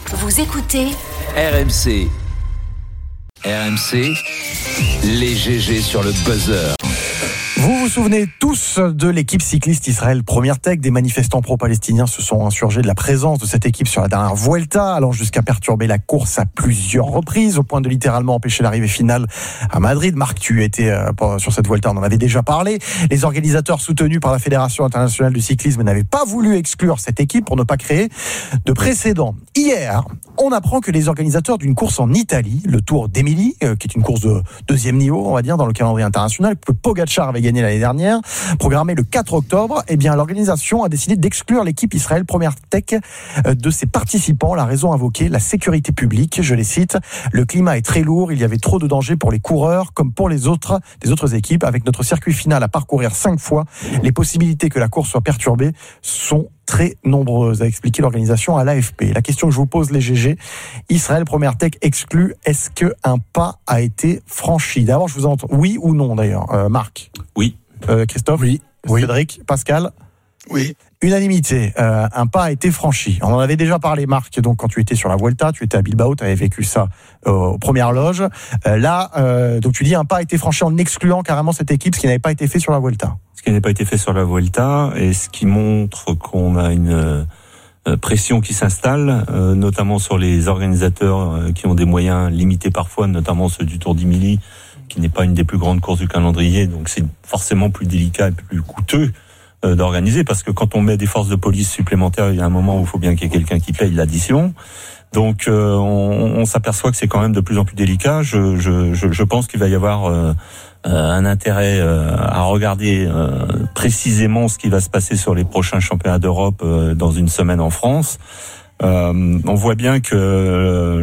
Vous écoutez RMC. RMC, les GG sur le buzzer. Vous vous souvenez tous de l'équipe cycliste Israël Première Tech. Des manifestants pro-palestiniens se sont insurgés de la présence de cette équipe sur la dernière Vuelta, allant jusqu'à perturber la course à plusieurs reprises, au point de littéralement empêcher l'arrivée finale à Madrid. Marc, tu étais sur cette Vuelta, on en avait déjà parlé. Les organisateurs soutenus par la Fédération internationale du cyclisme n'avaient pas voulu exclure cette équipe pour ne pas créer de précédent. Hier, on apprend que les organisateurs d'une course en Italie, le Tour d'Émilie, qui est une course de deuxième niveau, on va dire, dans le calendrier international, que Pogacar avait gagné l'année dernière, programmé le 4 octobre, eh bien, l'organisation a décidé d'exclure l'équipe Israël Première Tech de ses participants. La raison invoquée, la sécurité publique, je les cite. Le climat est très lourd, il y avait trop de dangers pour les coureurs comme pour les autres équipes. Avec notre circuit final à parcourir 5 fois, les possibilités que la course soit perturbée sont très nombreuses, a expliqué l'organisation à l'AFP. La question que je vous pose, les GG, Israël Première Tech exclu, est-ce qu'un pas a été franchi? D'abord, je vous entends. Oui ou non, d'ailleurs, Marc? Oui. Christophe? Oui. Cédric? Pascal? Oui. Unanimité, un pas a été franchi. On en avait déjà parlé, Marc, donc quand tu étais sur la Vuelta, tu étais à Bilbao, tu avais vécu ça aux premières loges. Donc tu dis un pas a été franchi en excluant carrément cette équipe, ce qui n'avait pas été fait sur la Vuelta. Ce qui n'a pas été fait sur la Vuelta, et ce qui montre qu'on a une pression qui s'installe, notamment sur les organisateurs qui ont des moyens limités parfois, notamment ceux du Tour d'Émilie, qui n'est pas une des plus grandes courses du calendrier, donc c'est forcément plus délicat et plus coûteux d'organiser, parce que quand on met des forces de police supplémentaires, il y a un moment où il faut bien qu'il y ait quelqu'un qui paye l'addition. Donc on s'aperçoit que c'est quand même de plus en plus délicat. Je pense qu'il va y avoir un intérêt à regarder précisément ce qui va se passer sur les prochains championnats d'Europe dans une semaine en France. On voit bien que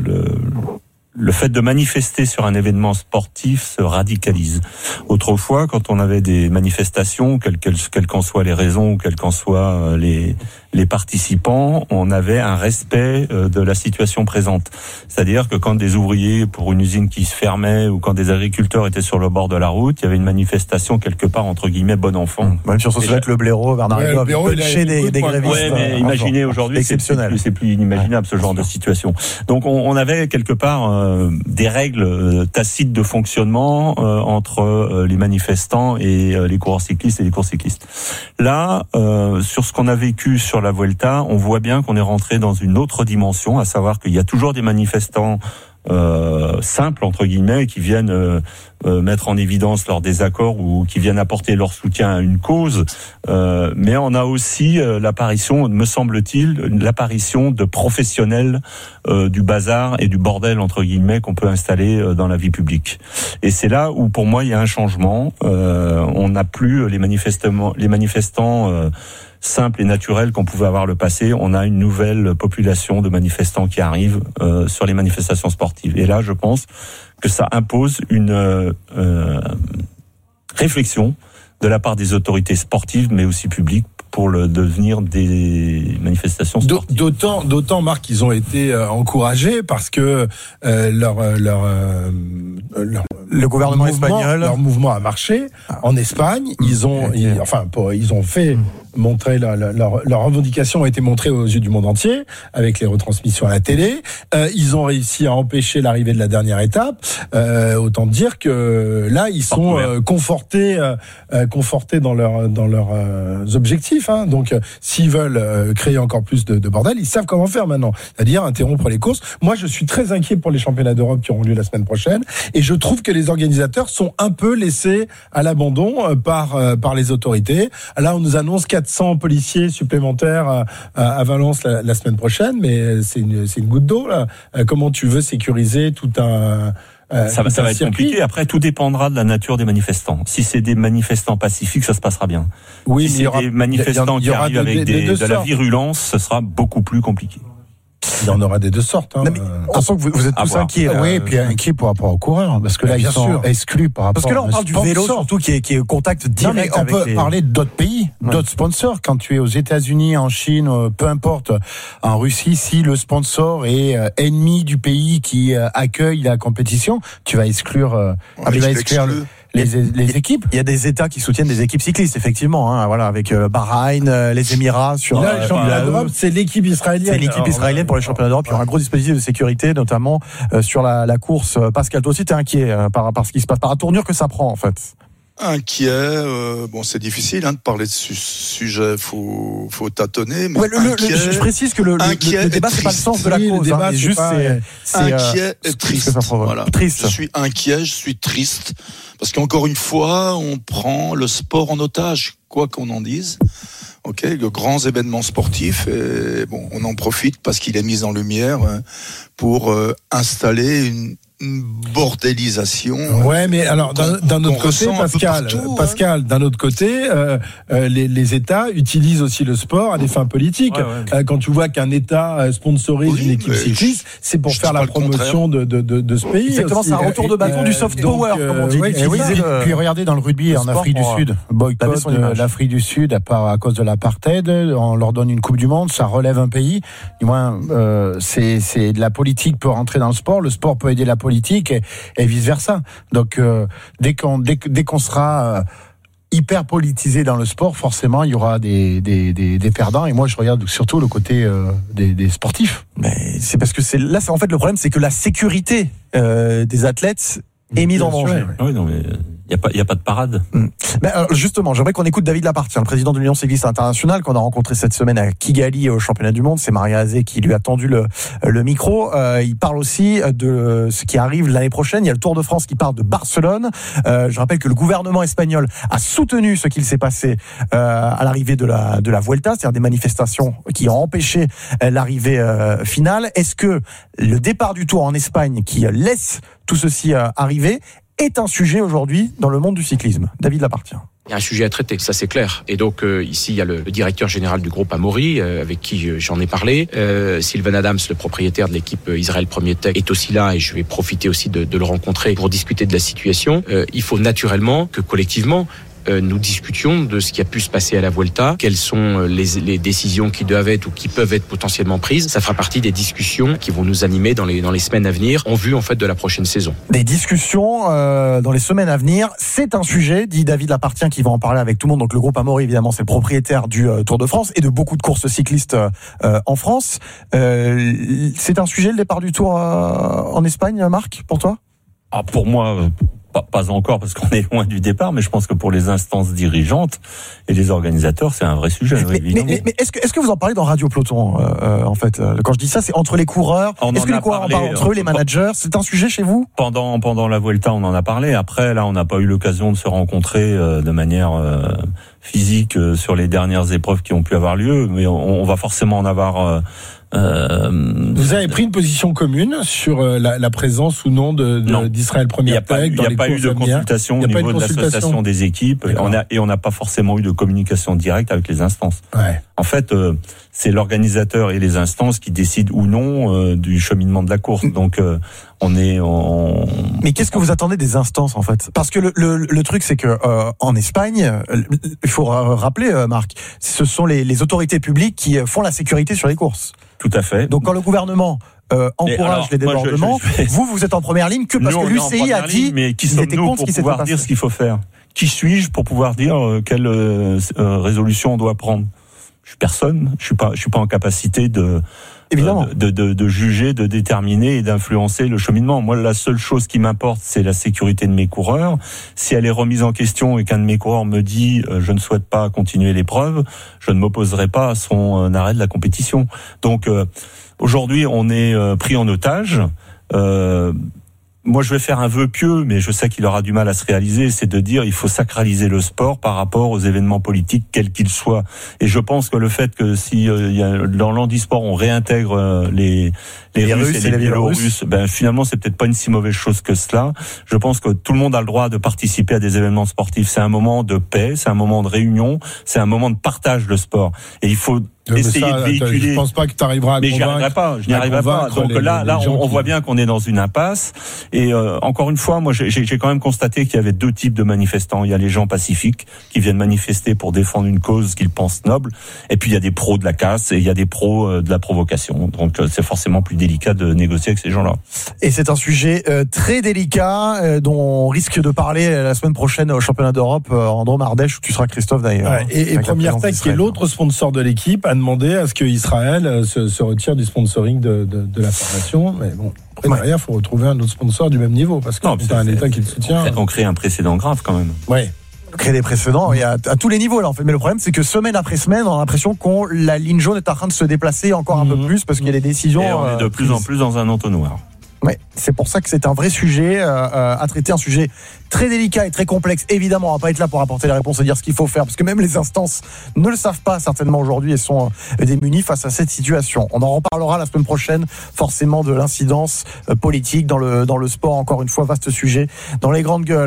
le fait de manifester sur un événement sportif se radicalise. Autrefois, quand on avait des manifestations, quelles qu'en soient les raisons, quels qu'en soient les participants, on avait un respect de la situation présente. C'est-à-dire que quand des ouvriers pour une usine qui se fermait ou quand des agriculteurs étaient sur le bord de la route, il y avait une manifestation quelque part entre guillemets bon enfant. Même sur ce sujet, le blaireau, Bernard Hinault a punché des grévistes. Ouais, mais imaginez aujourd'hui, c'est plus inimaginable ce genre de situation. Donc on avait quelque part des règles tacites de fonctionnement entre les manifestants et les coureurs cyclistes et les courses cyclistes. Là, sur ce qu'on a vécu sur la Vuelta, on voit bien qu'on est rentré dans une autre dimension, à savoir qu'il y a toujours des manifestants simples entre guillemets qui viennent mettre en évidence leurs désaccords ou qui viennent apporter leur soutien à une cause, mais on a aussi l'apparition, me semble-t-il, l'apparition de professionnels du bazar et du bordel entre guillemets qu'on peut installer dans la vie publique. Et c'est là où pour moi il y a un changement. On n'a plus les manifestants simple et naturel qu'on pouvait avoir le passé. On a une nouvelle population de manifestants qui arrivent sur les manifestations sportives. Et là, je pense que ça impose une réflexion de la part des autorités sportives, mais aussi publiques, pour le devenir des manifestations sportives. D'autant, Marc, ils ont été encouragés parce que le gouvernement espagnol, leur mouvement a marché en Espagne. Ils ont fait montrer leur revendication a été montrée aux yeux du monde entier avec les retransmissions à la télé. Ils ont réussi à empêcher l'arrivée de la dernière étape. Autant dire que là, ils sont confortés dans leurs objectifs. Hein. Donc, s'ils veulent créer encore plus de bordel, ils savent comment faire maintenant. C'est-à-dire interrompre les courses. Moi, je suis très inquiet pour les championnats d'Europe qui auront lieu la semaine prochaine. Et je trouve que les organisateurs sont un peu laissés à l'abandon par les autorités. Là, on nous annonce 400 policiers supplémentaires à Valence la semaine prochaine, mais c'est une goutte d'eau, là. Comment tu veux sécuriser tout un... Ça va être compliqué. Après, tout dépendra de la nature des manifestants. Si c'est des manifestants pacifiques, ça se passera bien. Oui, si c'est des manifestants qui arrivent avec de la virulence, ce sera beaucoup plus compliqué. Il y en aura des deux sortes. Hein. Non, mais on sent que vous êtes tous inquiets. Oui, et puis inquiets par rapport aux coureurs, parce que là, ils sont exclus par rapport. Parce que là, on parle du vélo, surtout, qui est au contact direct. Non, mais on peut parler d'autres pays, d'autres sponsors. Quand tu es aux États-Unis, en Chine, peu importe, en Russie, si le sponsor est ennemi du pays qui accueille la compétition, tu vas exclure les équipes. Il y a des États qui soutiennent des équipes cyclistes, effectivement. Voilà, avec Bahreïn, les Émirats sur. Là, les championnats d'Europe, c'est l'équipe israélienne. C'est l'équipe israélienne pour les championnats d'Europe. Il y aura un gros dispositif de sécurité, notamment sur la course. Pascal, toi aussi, t'es inquiet par ce qui se passe, par la tournure que ça prend, en fait. Inquiet, c'est difficile de parler de ce sujet, faut tâtonner. Mais je précise que le débat, c'est pas le sens de la cause. C'est inquiet et triste. Voilà. Triste. Je suis inquiet, je suis triste, parce qu'encore une fois, on prend le sport en otage, quoi qu'on en dise. De grands événements sportifs, et on en profite parce qu'il est mis en lumière pour installer une bordélisation. Ouais, mais alors d'un autre côté, Pascal, d'un autre côté, les États utilisent aussi le sport à des fins politiques. Ouais. Quand tu vois qu'un État sponsorise une équipe cycliste, c'est pour faire la promotion de ce pays. Exactement, c'est un retour de bâton du soft power, comme on dit. Puis regardez dans le rugby en Afrique du Sud, boycott l'Afrique du Sud à cause de l'apartheid, on leur donne une Coupe du Monde, ça relève un pays. Du moins, c'est de la politique peut rentrer dans le sport peut aider la politique et vice versa. Donc dès qu'on sera hyper politisé dans le sport, forcément il y aura des perdants. Et moi je regarde surtout le côté des sportifs. Mais c'est parce que c'est en fait le problème, c'est que la sécurité des athlètes est mise en danger. Oui, non mais il y a pas de parade. Alors justement, j'aimerais qu'on écoute David Lapartien, le président de l'Union cycliste internationale, qu'on a rencontré cette semaine à Kigali au championnat du monde. C'est Maria Azé qui lui a tendu le micro. Il parle aussi de ce qui arrive l'année prochaine. Il y a le Tour de France qui part de Barcelone. Je rappelle que le gouvernement espagnol a soutenu ce qu'il s'est passé à l'arrivée de la Vuelta, c'est-à-dire des manifestations qui ont empêché l'arrivée finale. Est-ce que le départ du Tour en Espagne, qui laisse tout ceci arriver, est un sujet aujourd'hui dans le monde du cyclisme? David Lapartien. Il y a un sujet à traiter, ça c'est clair. Et donc ici il y a le directeur général du groupe Amaury avec qui j'en ai parlé. Sylvain Adams, le propriétaire de l'équipe Israël Premier Tech, est aussi là et je vais profiter aussi de le rencontrer pour discuter de la situation. Il faut naturellement que collectivement nous discutions de ce qui a pu se passer à la Vuelta, quelles sont les décisions qui doivent être ou qui peuvent être potentiellement prises. Ça fera partie des discussions qui vont nous animer dans les semaines à venir, en vue en fait de la prochaine saison. Des discussions dans les semaines à venir, c'est un sujet, dit David Lapartien, qui va en parler avec tout le monde. Donc le groupe Amaury, évidemment, c'est le propriétaire du Tour de France et de beaucoup de courses cyclistes en France. C'est un sujet, le départ du Tour en Espagne, Marc, pour toi? Pour moi, pas encore, parce qu'on est loin du départ, mais je pense que pour les instances dirigeantes et les organisateurs, c'est un vrai sujet. Mais est-ce que vous en parlez dans Radio Peloton, en fait? Quand je dis ça, c'est entre les coureurs. Est-ce que les coureurs en parlent entre eux, les managers? C'est un sujet chez vous? Pendant la Vuelta, on en a parlé. Après, là, on n'a pas eu l'occasion de se rencontrer de manière physique sur les dernières épreuves qui ont pu avoir lieu, mais on va forcément en avoir... Vous avez pris une position commune sur la présence ou non d'Israël Premier Tech dans les courses à venir? Il n'y a pas eu de consultation au niveau de l'association des équipes et on n'a pas forcément eu de communication directe avec les instances. Ouais. En fait, c'est l'organisateur et les instances qui décident ou non du cheminement de la course. Donc Mais qu'est-ce que vous attendez des instances en fait? Parce que le truc c'est que en Espagne, il faut rappeler, Marc, ce sont les autorités publiques qui font la sécurité sur les courses. Tout à fait. Donc quand le gouvernement encourage les débordements, vous êtes en première ligne que parce que l'UCI a dit qu'ils étaient contre ce qui s'est passé. Pour pouvoir dire ce qu'il faut faire. Qui suis-je pour pouvoir dire quelle résolution on doit prendre? Je suis personne. Je suis pas en capacité de juger, de déterminer et d'influencer le cheminement. Moi, la seule chose qui m'importe, c'est la sécurité de mes coureurs. Si elle est remise en question et qu'un de mes coureurs me dit je ne souhaite pas continuer l'épreuve, je ne m'opposerai pas à son arrêt de la compétition. Donc aujourd'hui, on est pris en otage. Moi, je vais faire un vœu pieux, mais je sais qu'il aura du mal à se réaliser, c'est de dire il faut sacraliser le sport par rapport aux événements politiques, quels qu'ils soient. Et je pense que le fait que si dans l'handisport, on réintègre les Russes et les Biélorusses, finalement, c'est peut-être pas une si mauvaise chose que cela. Je pense que tout le monde a le droit de participer à des événements sportifs. C'est un moment de paix, c'est un moment de réunion, c'est un moment de partage de sport. Et il faut essayer de véhiculer. Je pense pas que tu arriveras à mais convaincre. Je n'y arriverai pas. Donc là, on voit bien qu'on est dans une impasse. Et encore une fois, moi, j'ai quand même constaté qu'il y avait deux types de manifestants. Il y a les gens pacifiques qui viennent manifester pour défendre une cause qu'ils pensent noble. Et puis il y a des pros de la casse et il y a des pros de la provocation. Donc c'est forcément plus délicat de négocier avec ces gens-là. Et c'est un sujet très délicat dont on risque de parler la semaine prochaine au championnat d'Europe en Drôme-Ardèche où tu seras, Christophe, d'ailleurs. Ouais, et Première Tech, qui est l'autre sponsor de l'équipe, a demandé à ce que Israël se retire du sponsoring de la formation. Mais bon, après, derrière, il faut retrouver un autre sponsor du même niveau, parce que c'est un État qui le soutient. On crée un précédent grave, quand même. Ouais. Créer des précédents et à tous les niveaux là en fait. Mais le problème c'est que semaine après semaine on a l'impression que la ligne jaune est en train de se déplacer encore un peu plus parce qu'il y a des décisions. Et on est de plus en plus dans un entonnoir. Ouais, c'est pour ça que c'est un vrai sujet à traiter, un sujet très délicat et très complexe. Évidemment, on va pas être là pour apporter les réponses et dire ce qu'il faut faire, parce que même les instances ne le savent pas certainement aujourd'hui et sont démunies face à cette situation. On en reparlera la semaine prochaine, forcément, de l'incidence politique dans le sport. Encore une fois, vaste sujet dans les grandes gueules.